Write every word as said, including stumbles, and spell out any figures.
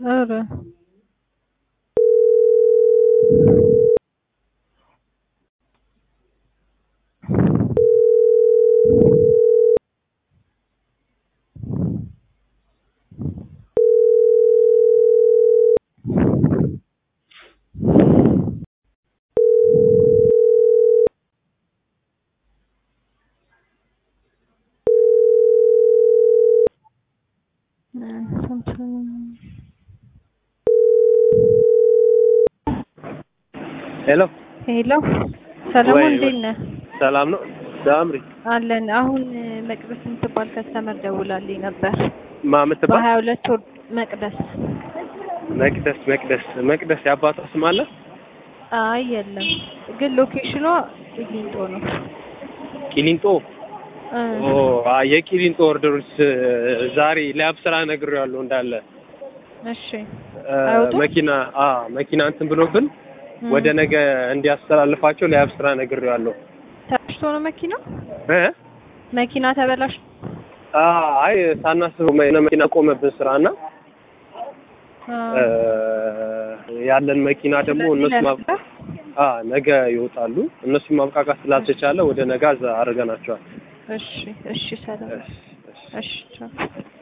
ኧረ ሄሎ ሄሎ ሰለሞን እንዴት ነህ? ሰላም ነው ዳምሪ አለን። አሁን መቅደስ የምትባል ከስተመር ደውላልኝ ነበር። ማ የምትባል በሀያ ሁለት ወር መቅደስ መቅደስ መቅደስ መቅደስ የአባቷ ስም አለ? አይ የለም፣ ግን ሎኬሽኗ ቂሊንጦ ነው። ቂሊንጦ? ኦ አይ የቂሊንጦ ኦርደሮች ዛሬ ላብ ስራ ነግሬዋለሁ እንዳለ። እሺ መኪና አ መኪና እንትን ብሎብን ወደ ነገ እንዲያስተላልፋቸው ላብ ስራ ነግሬዋለሁ። ተበላሽቶ ነው መኪናው? እ መኪና ተበላሽ? አይ ሳናስበው መኪና ቆመብን ስራና ያለን መኪና ደግሞ እነሱ ማብቃ አ ነገ ይወጣሉ። እነሱ ማብቃቃት ስላልተቻለ ወደ ነገ አድርገናቸዋል። እሺ እሺ ሰላም። እሺ ቻው።